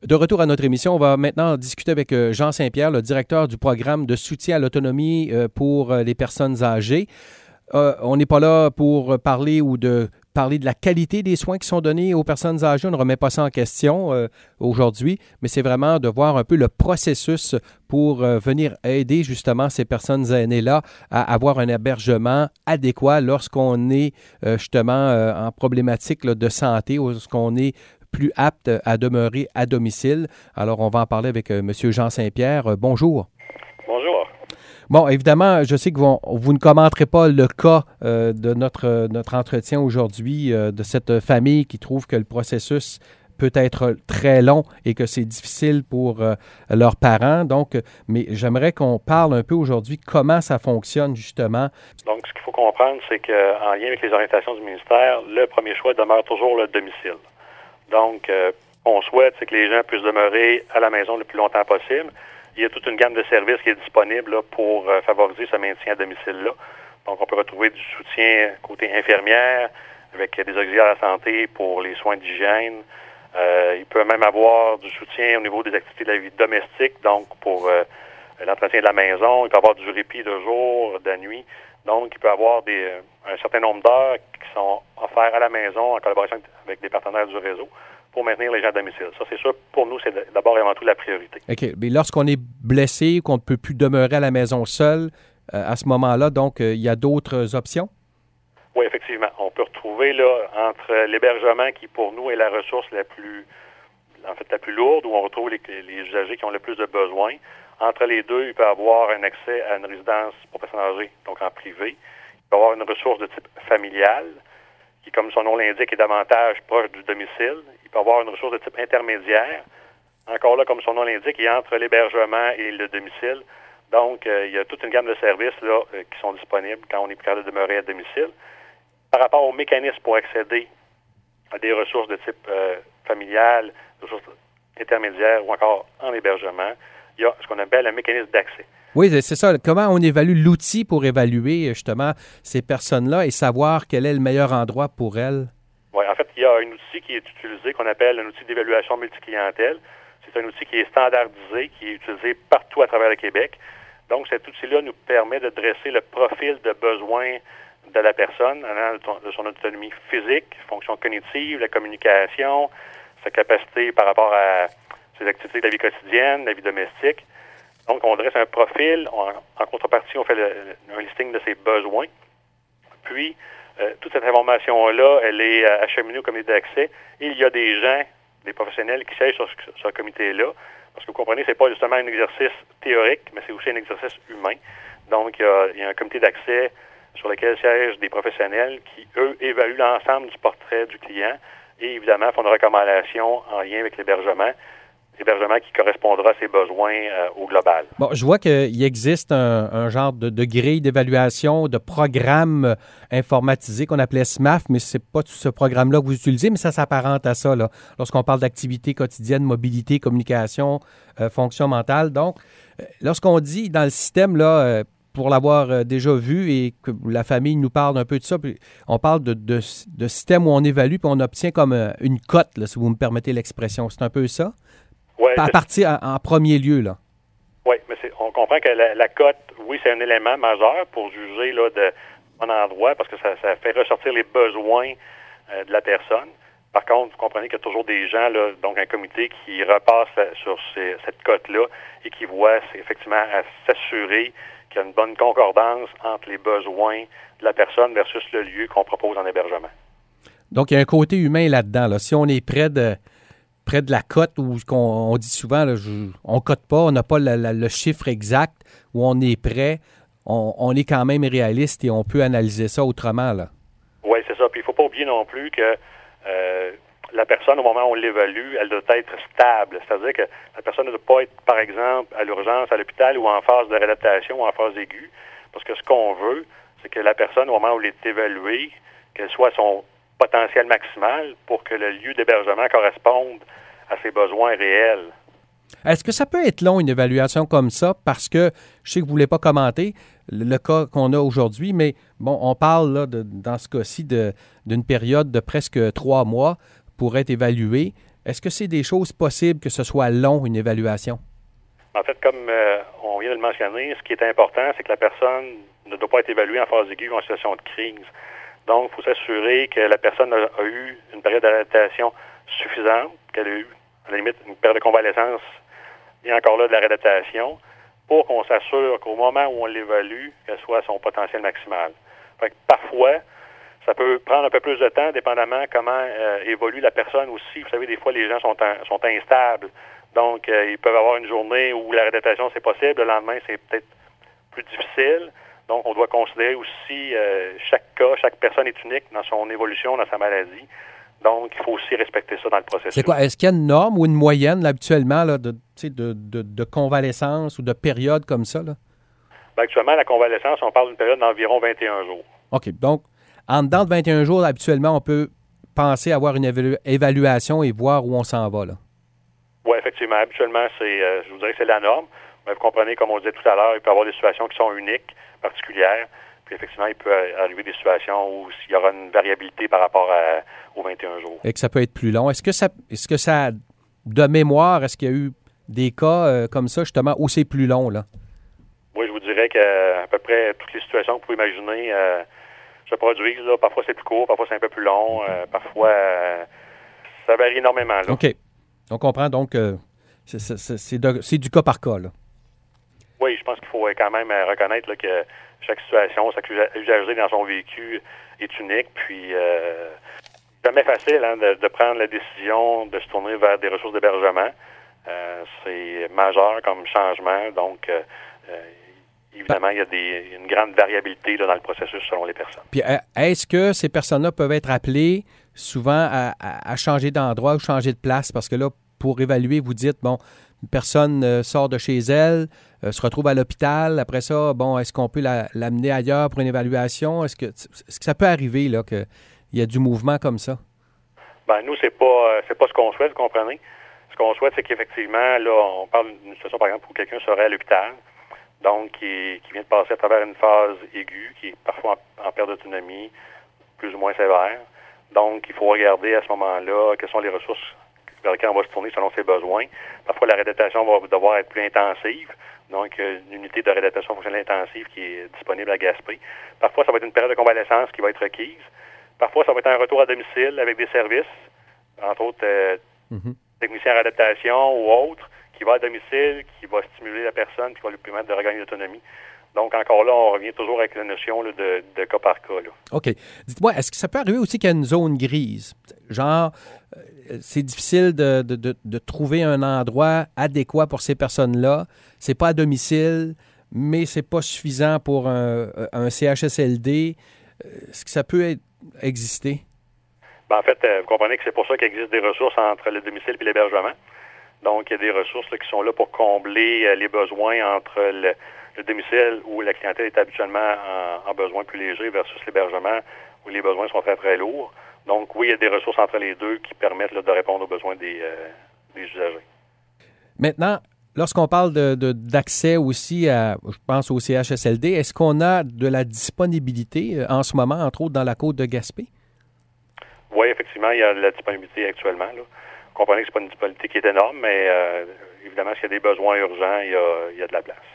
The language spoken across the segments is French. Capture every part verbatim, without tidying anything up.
De retour à notre émission, on va maintenant discuter avec Jean Saint-Pierre, le directeur du programme de soutien à l'autonomie pour les personnes âgées. Euh, on n'est pas là pour parler ou de parler de la qualité des soins qui sont donnés aux personnes âgées. On ne remet pas ça en question euh, aujourd'hui, mais c'est vraiment de voir un peu le processus pour euh, venir aider justement ces personnes aînées-là à avoir un hébergement adéquat lorsqu'on est euh, justement euh, en problématique là, de santé ou lorsqu'on est plus apte à demeurer à domicile. Alors, on va en parler avec euh, M. Jean Saint-Pierre. Euh, bonjour. Bonjour. Bon, évidemment, je sais que vous, vous ne commenterez pas le cas euh, de notre, notre entretien aujourd'hui euh, de cette famille qui trouve que le processus peut être très long et que c'est difficile pour euh, leurs parents. Donc, mais j'aimerais qu'on parle un peu aujourd'hui comment ça fonctionne justement. Donc, ce qu'il faut comprendre, c'est qu'en lien avec les orientations du ministère, le premier choix demeure toujours le domicile. Donc, euh, on souhaite c'est que les gens puissent demeurer à la maison le plus longtemps possible. Il y a toute une gamme de services qui est disponible là, pour euh, favoriser ce maintien à domicile-là. Donc, on peut retrouver du soutien côté infirmière, avec des auxiliaires à la santé pour les soins d'hygiène. Euh, il peut même avoir du soutien au niveau des activités de la vie domestique, donc pour euh, l'entretien de la maison. Il peut avoir du répit de jour, de nuit. Donc, il peut avoir des, un certain nombre d'heures qui sont offertes à la maison en collaboration avec des partenaires du réseau pour maintenir les gens à domicile. Ça, c'est sûr, pour nous, c'est d'abord et avant tout la priorité. OK. Mais lorsqu'on est blessé, qu'on ne peut plus demeurer à la maison seul, euh, à ce moment-là, donc, euh, il y a d'autres options? Oui, effectivement. On peut retrouver, là, entre l'hébergement qui, pour nous, est la ressource la plus, en fait, la plus lourde, où on retrouve les, les usagers qui ont le plus de besoins. Entre les deux, il peut y avoir un accès à une résidence pour personnes âgées, donc en privé. Il peut y avoir une ressource de type familial, qui, comme son nom l'indique, est davantage proche du domicile. Il peut y avoir une ressource de type intermédiaire. Encore là, comme son nom l'indique, il y a entre l'hébergement et le domicile. Donc, euh, il y a toute une gamme de services là, euh, qui sont disponibles quand on est plus capable de demeurer à domicile. Par rapport aux mécanismes pour accéder à des ressources de type euh, familial, des ressources intermédiaires ou encore en hébergement, il y a ce qu'on appelle un mécanisme d'accès. Oui, c'est ça. Comment on évalue l'outil pour évaluer justement ces personnes-là et savoir quel est le meilleur endroit pour elles? Oui, en fait, il y a un outil qui est utilisé qu'on appelle un outil d'évaluation multiclientèle. C'est un outil qui est standardisé, qui est utilisé partout à travers le Québec. Donc, cet outil-là nous permet de dresser le profil de besoins de la personne, allant de son autonomie physique, fonction cognitive, la communication, sa capacité par rapport à ses activités de la vie quotidienne, la vie domestique. Donc, on dresse un profil. On, en contrepartie, on fait le, un listing de ses besoins. Puis, euh, toute cette information-là, elle est acheminée au comité d'accès. Et il y a des gens, des professionnels qui siègent sur ce, sur ce comité-là. Parce que vous comprenez, c'est pas justement un exercice théorique, mais c'est aussi un exercice humain. Donc, il y a, il y a un comité d'accès sur lequel siègent des professionnels qui, eux, évaluent l'ensemble du portrait du client et, évidemment, font des recommandations en lien avec l'hébergement. L'hébergement qui correspondra à ses besoins euh, au global. Bon, je vois qu'il existe un, un genre de, de grille d'évaluation, de programme informatisé qu'on appelait S M A F, mais c'est pas tout ce programme-là que vous utilisez, mais ça s'apparente à ça, là, lorsqu'on parle d'activité quotidienne, mobilité, communication, euh, fonction mentale. Donc, euh, lorsqu'on dit dans le système, là, euh, pour l'avoir euh, déjà vu et que la famille nous parle un peu de ça, puis on parle de, de, de système où on évalue puis on obtient comme euh, une cote, là, si vous me permettez l'expression. C'est un peu ça? Ouais, à partir en, en premier lieu, là. Oui, mais c'est, on comprend que la, la cote, oui, c'est un élément majeur pour juger là, de bon endroit parce que ça, ça fait ressortir les besoins euh, de la personne. Par contre, vous comprenez qu'il y a toujours des gens, là, donc un comité qui repasse la, sur ces, cette cote-là et qui voit c'est, effectivement à s'assurer qu'il y a une bonne concordance entre les besoins de la personne versus le lieu qu'on propose en hébergement. Donc, il y a un côté humain là-dedans. Là. Si on est près de près de la cote, où on, on dit souvent, là, je, on ne cote pas, on n'a pas la, la, le chiffre exact, où on est prêt, on, on est quand même réaliste et on peut analyser ça autrement. Là. Oui, c'est ça. Puis il ne faut pas oublier non plus que euh, la personne, au moment où on l'évalue, elle doit être stable. C'est-à-dire que la personne ne doit pas être, par exemple, à l'urgence, à l'hôpital ou en phase de réadaptation ou en phase aiguë. Parce que ce qu'on veut, c'est que la personne, au moment où elle est évaluée, qu'elle soit à son potentiel maximal pour que le lieu d'hébergement corresponde à ses besoins réels. Est-ce que ça peut être long, une évaluation comme ça? Parce que je sais que vous ne voulez pas commenter le, le cas qu'on a aujourd'hui, mais bon, on parle là, de, dans ce cas-ci de, d'une période de presque trois mois pour être évalué. Est-ce que c'est des choses possibles que ce soit long, une évaluation? En fait, comme euh, on vient de le mentionner, ce qui est important, c'est que la personne ne doit pas être évaluée en phase aiguë ou en situation de crise. Donc, il faut s'assurer que la personne a, a eu une période d'adaptation suffisante, qu'elle a eu, à la limite, une période de convalescence et encore là de la réadaptation, pour qu'on s'assure qu'au moment où on l'évalue, qu'elle soit à son potentiel maximal. Fait que parfois, ça peut prendre un peu plus de temps, dépendamment comment euh, évolue la personne aussi. Vous savez, des fois, les gens sont, en, sont instables. Donc, euh, ils peuvent avoir une journée où la réadaptation, c'est possible. Le lendemain, c'est peut-être plus difficile. Donc, on doit considérer aussi euh, chaque cas, chaque personne est unique dans son évolution, dans sa maladie. Donc, il faut aussi respecter ça dans le processus. C'est quoi? Est-ce qu'il y a une norme ou une moyenne, là, habituellement, là, de, de, de, de convalescence ou de période comme ça? Là? Bien, actuellement, la convalescence, on parle d'une période d'environ vingt et un jours. OK. Donc, en dedans de vingt et un jours, habituellement, on peut penser avoir une évalu- évaluation et voir où on s'en va, là. Oui, effectivement. Habituellement, c'est, euh, je vous dirais que c'est la norme. Mais vous comprenez, comme on disait tout à l'heure, il peut y avoir des situations qui sont uniques, particulières. Puis effectivement, il peut arriver des situations où il y aura une variabilité par rapport à, aux vingt et un jours. Et que ça peut être plus long. Est-ce que ça, est-ce que ça, de mémoire, est-ce qu'il y a eu des cas euh, comme ça, justement, où c'est plus long, là? Oui, je vous dirais qu'à peu près toutes les situations que vous pouvez imaginer euh, se produisent. Là. Parfois, c'est plus court, parfois, c'est un peu plus long. Euh, parfois, euh, ça varie énormément. Là. OK. On comprend donc euh, c'est, c'est, c'est, de, c'est du cas par cas, là. Oui, je pense qu'il faut quand même reconnaître là, que chaque situation, chaque usager dans son vécu est unique. Puis, euh, jamais facile hein, de, de prendre la décision de se tourner vers des ressources d'hébergement. Euh, c'est majeur comme changement. Donc, euh, évidemment, il y a des, une grande variabilité là, dans le processus selon les personnes. Puis, est-ce que ces personnes-là peuvent être appelées souvent à, à, à changer d'endroit ou changer de place? Parce que là, pour évaluer, vous dites, bon, une personne euh, sort de chez elle, euh, se retrouve à l'hôpital. Après ça, bon, est-ce qu'on peut la, l'amener ailleurs pour une évaluation? Est-ce que, est-ce que ça peut arriver là qu'il y a du mouvement comme ça? Ben nous, c'est pas c'est pas ce qu'on souhaite, vous comprenez? Ce qu'on souhaite, c'est qu'effectivement, là, on parle d'une situation, par exemple, où quelqu'un serait à l'hôpital, donc qui, qui vient de passer à travers une phase aiguë, qui est parfois en, en perte d'autonomie, plus ou moins sévère. Donc, il faut regarder à ce moment-là quelles sont les ressources vers lesquelles on va se tourner selon ses besoins. Parfois, la réadaptation va devoir être plus intensive. Donc, une unité de réadaptation fonctionnelle intensive qui est disponible à Gaspé. Parfois, ça va être une période de convalescence qui va être requise. Parfois, ça va être un retour à domicile avec des services, entre autres euh, mm-hmm. techniciens en réadaptation ou autres, qui va à domicile, qui va stimuler la personne, qui va lui permettre de regagner l'autonomie. Donc, encore là, on revient toujours avec la notion là, de, de cas par cas. Là. OK. Dites-moi, est-ce que ça peut arriver aussi qu'il y a une zone grise? Genre, euh, c'est difficile de, de, de, de trouver un endroit adéquat pour ces personnes-là. C'est pas à domicile, mais c'est pas suffisant pour un, un C H S L D. Est-ce que ça peut être, exister? Ben, en fait, euh, vous comprenez que c'est pour ça qu'il existe des ressources entre le domicile et l'hébergement. Donc, il y a des ressources là, qui sont là pour combler euh, les besoins entre le, le domicile où la clientèle est habituellement en, en besoin plus léger versus l'hébergement où les besoins sont très, très lourds. Donc, oui, il y a des ressources entre les deux qui permettent là, de répondre aux besoins des, euh, des usagers. Maintenant, lorsqu'on parle de, de, d'accès aussi, à, je pense au C H S L D, est-ce qu'on a de la disponibilité en ce moment, entre autres dans la côte de Gaspé? Oui, effectivement, il y a de la disponibilité actuellement. Là. Vous comprenez que ce n'est pas une disponibilité qui est énorme, mais euh, évidemment, s'il y a des besoins urgents, il y a, il y a de la place.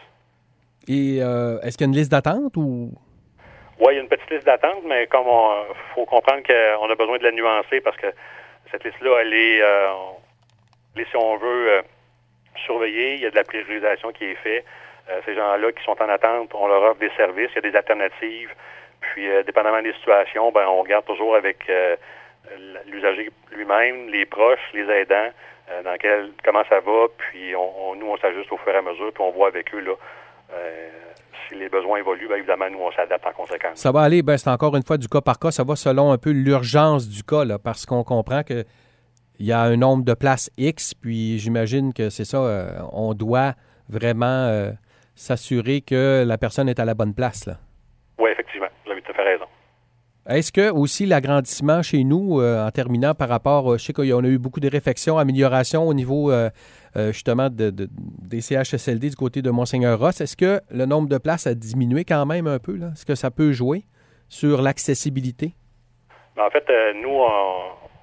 Et euh, est-ce qu'il y a une liste d'attente ou... Oui, il y a une petite liste d'attente, mais comme on faut comprendre qu'on a besoin de la nuancer parce que cette liste-là, elle est, euh, elle est si on veut, euh, surveillée. Il y a de la priorisation qui est faite. Euh, ces gens-là qui sont en attente, on leur offre des services, il y a des alternatives. Puis, euh, dépendamment des situations, ben, on regarde toujours avec euh, l'usager lui-même, les proches, les aidants, euh, dans quel, comment ça va. Puis, on, on, nous, on s'ajuste au fur et à mesure, puis on voit avec eux là. Euh, si les besoins évoluent, bien évidemment, nous, on s'adapte en conséquence. Ça va aller, ben, c'est encore une fois du cas par cas. Ça va selon un peu l'urgence du cas, là, parce qu'on comprend qu'il y a un nombre de places X, puis j'imagine que c'est ça, euh, on doit vraiment euh, s'assurer que la personne est à la bonne place. Là. Oui, effectivement, vous avez tout à fait raison. Est-ce que aussi l'agrandissement chez nous, euh, en terminant par rapport, euh, je sais qu'on a eu beaucoup de réflexions, améliorations au niveau euh, euh, justement de, de, des C H S L D du côté de Monseigneur-Ross, est-ce que le nombre de places a diminué quand même un peu? Là? Est-ce que ça peut jouer sur l'accessibilité? En fait, euh, nous, on,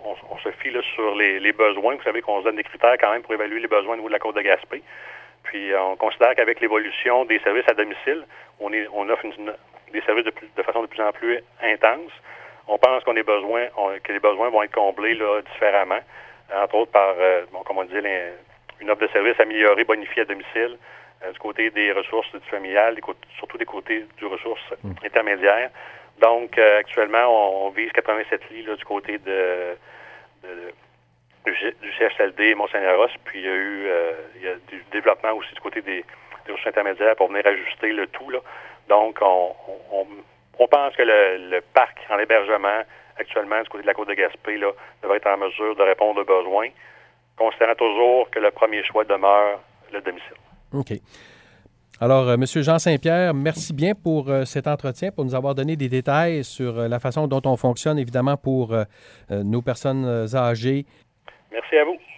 on, on se fie là, sur les, les besoins. Vous savez qu'on se donne des critères quand même pour évaluer les besoins au niveau de la Côte de Gaspé. Puis euh, on considère qu'avec l'évolution des services à domicile, on, est, on offre une, des services de, plus, de façon de plus en plus intense. On pense qu'on a besoin, on, que les besoins vont être comblés là, différemment, entre autres par, euh, bon, comme on dit, les, une offre de services améliorée, bonifiée à domicile, euh, du côté des ressources du familial, des côtés, surtout des côtés du ressources mmh. intermédiaires. Donc, euh, actuellement, on, on vise quatre-vingt-sept lits là, du côté de, de, de du C H L D Mont-Saint-Roch, puis il y a eu euh, il y a du développement aussi du côté des, des ressources intermédiaires pour venir ajuster le tout, là. Donc, on, on, on pense que le, le parc en hébergement, actuellement, du côté de la Côte de Gaspé, là, devrait être en mesure de répondre aux besoins, considérant toujours que le premier choix demeure le domicile. OK. Alors, euh, M. Jean Saint-Pierre, merci bien pour euh, cet entretien, pour nous avoir donné des détails sur euh, la façon dont on fonctionne, évidemment, pour euh, euh, nos personnes âgées. Merci à vous.